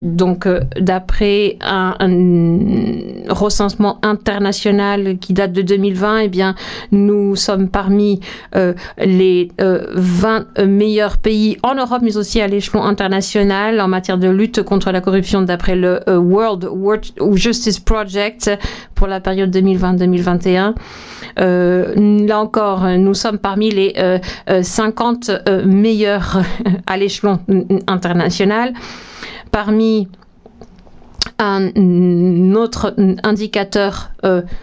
Donc, d'après un recensement international qui date de 2020, eh bien, nous sommes parmi les 20 meilleurs pays en Europe, mais aussi à l'échelon international en matière de lutte contre la corruption, d'après le World Justice Project pour la période 2020-2021. Là encore, nous sommes parmi les 50 meilleurs à l'échelon international. Parmi un autre indicateur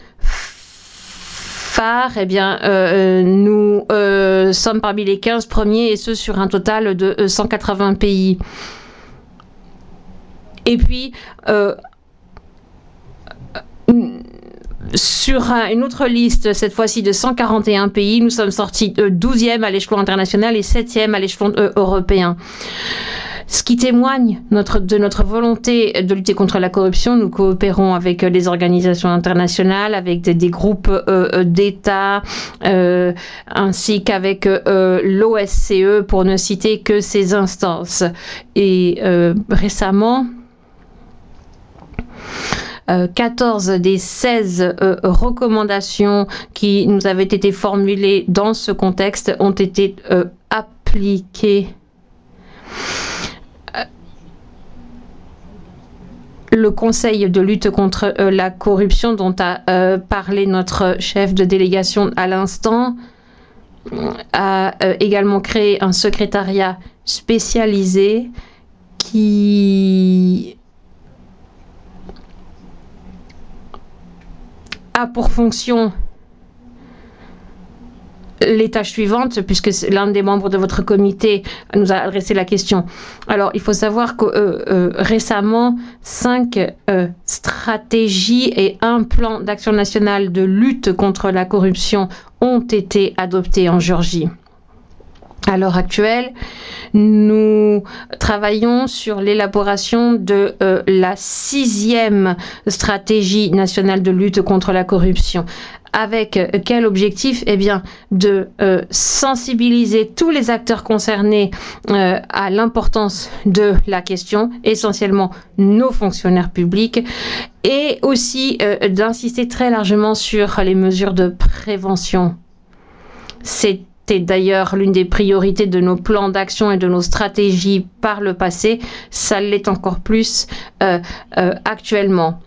phare, eh bien, nous sommes parmi les 15 premiers, et ce sur un total de 180 pays. Et puis, sur une autre liste, cette fois-ci de 141 pays, nous sommes sortis 12e à l'échelon international et 7e à l'échelon européen. Ce qui témoigne de notre volonté de lutter contre la corruption. Nous coopérons avec des organisations internationales, avec des groupes d'États, ainsi qu'avec l'OSCE, pour ne citer que ces instances. Et récemment, 14 des 16 recommandations qui nous avaient été formulées dans ce contexte ont été appliquées. Le Conseil de lutte contre la corruption, dont a parlé notre chef de délégation à l'instant, a également créé un secrétariat spécialisé qui a pour fonction les tâches suivantes, puisque l'un des membres de votre comité nous a adressé la question. Alors, il faut savoir que récemment, 5 stratégies et un plan d'action national de lutte contre la corruption ont été adoptés en Géorgie. À l'heure actuelle, nous travaillons sur l'élaboration de la 6e stratégie nationale de lutte contre la corruption. Avec quel objectif? Eh bien, de sensibiliser tous les acteurs concernés à l'importance de la question, essentiellement nos fonctionnaires publics, et aussi d'insister très largement sur les mesures de prévention. C'était d'ailleurs l'une des priorités de nos plans d'action et de nos stratégies par le passé. Ça l'est encore plus actuellement.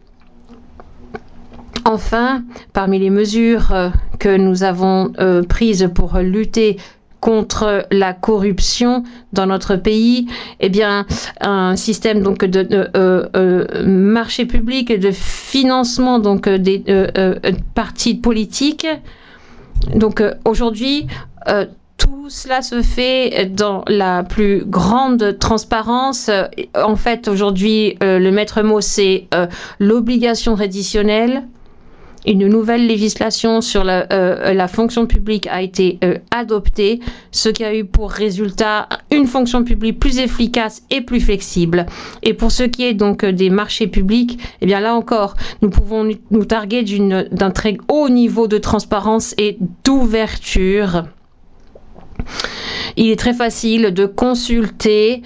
Enfin, parmi les mesures que nous avons prises pour lutter contre la corruption dans notre pays, eh bien, un système donc de marché public et de financement donc des partis politiques. Donc aujourd'hui, tout cela se fait dans la plus grande transparence. En fait, aujourd'hui, le maître mot, c'est l'obligation réditionnelle. Une nouvelle législation sur la fonction publique a été adoptée, ce qui a eu pour résultat une fonction publique plus efficace et plus flexible. Et pour ce qui est donc des marchés publics, eh bien là encore, nous pouvons nous targuer d'un très haut niveau de transparence et d'ouverture. Il est très facile de consulter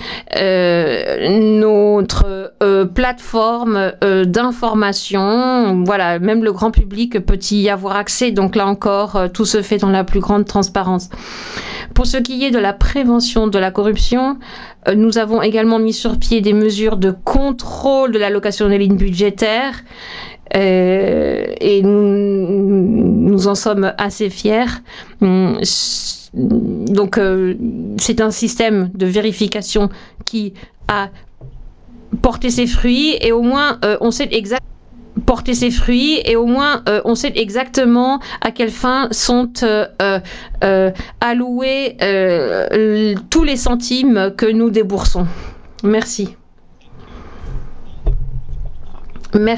notre plateforme d'information. Voilà, même le grand public peut y avoir accès. Donc là encore, tout se fait dans la plus grande transparence. Pour ce qui est de la prévention de la corruption, nous avons également mis sur pied des mesures de contrôle de l'allocation des lignes budgétaires. Et nous en sommes assez fiers. Donc, c'est un système de vérification qui a porté ses fruits, et au moins on sait exactement à quelle fin sont alloués tous les centimes que nous déboursons. Merci.